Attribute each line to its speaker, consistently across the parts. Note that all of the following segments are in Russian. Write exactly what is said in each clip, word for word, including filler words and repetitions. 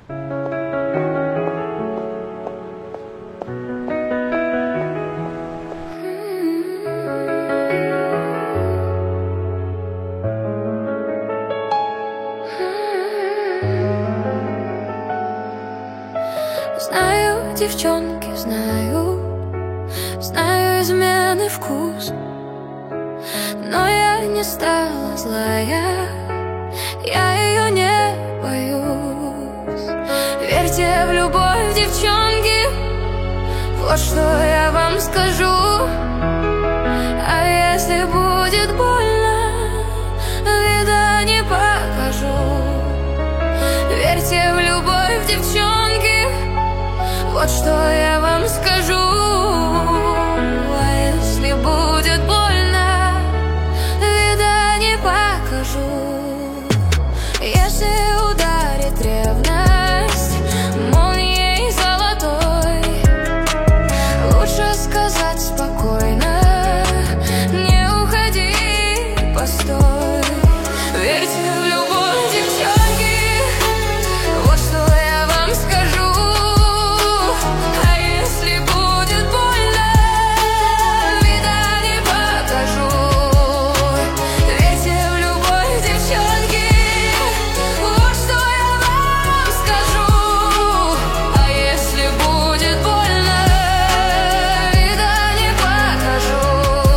Speaker 1: Знаю, девчонки, знаю, знаю измены вкус, но я не стала злая, я ее не боюсь. Верьте в любовь, девчонки, вот что я вам скажу. А если будет больно, вида не покажу. Верьте в любовь, девчонки, вот что я вам скажу. А если будет больно, вида не покажу. Если ударит ревность молнией золотой, лучше сказать спокойно: не уходи, постой. Верьте в любовь, девчонки, вот что я вам скажу. А если будет больно, вида не покажу. Верьте в любовь, девчонки, вот что я вам скажу. А если будет больно, вида не покажу.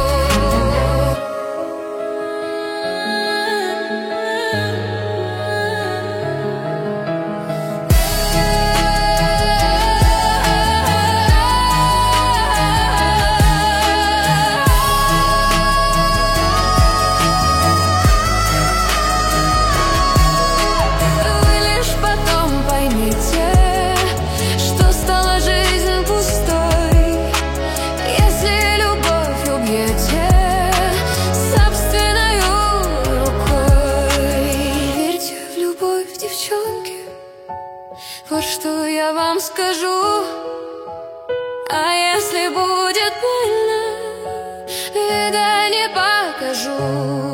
Speaker 1: Вы лишь потом поймите, что стала жизнь пустой, если любовь убьете собственной рукой. Верьте в любовь, девчонки, вот что я вам скажу. А если будет больно, вида не покажу.